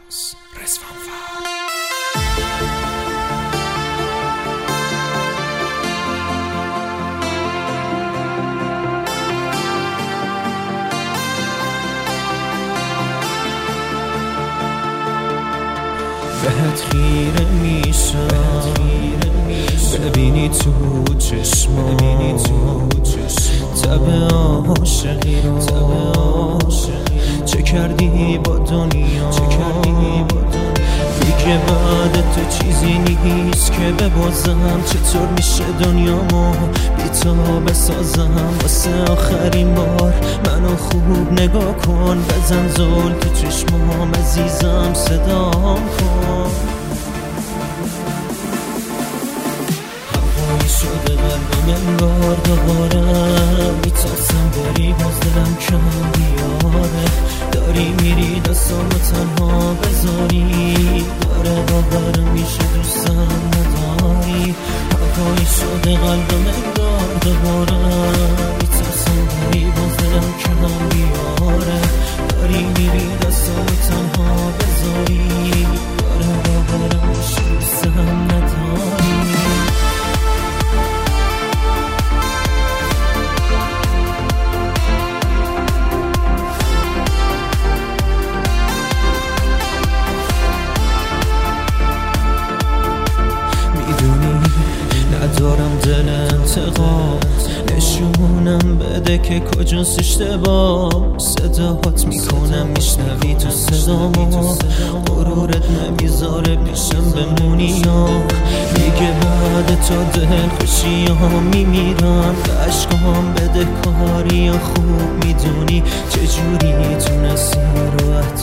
فرانس رزوانفر. بهت خیره میشم ببینی تو چشمام تب عاشقی رو چه کردی با دنیا دیگه بعد تو چیزی نیست که ببازم. چطور میشه دنیامو بی تو بسازم؟ واسه آخرین بار منو خوب نگاه کن، بزن زل تو چشمام عزیزم، صدام کن. هوایی شده قلبم انگار دوباره میترسم بری، باز دلم کم بیاره. داری میری دستامو تنها بذاری، داره باورم میشه دوستم نداری. هوایی شده قلبم انگار دوباره میترسم بری، باز دلم کم بیاره. داری میری دستامو تنها بذاری، داره باورم میشه دوستم نداری. ندارم دل انتقام، نشونم بده که کجاست اشتباه. صداهات میکنم میشنوی تو صدامو، غرورت نمیذاره پیشم بمونی یا میگه بعد تو دل خوشی ها میمیرم. به عشقام بده کاری یا خوب میدونی چجوری تونستی رو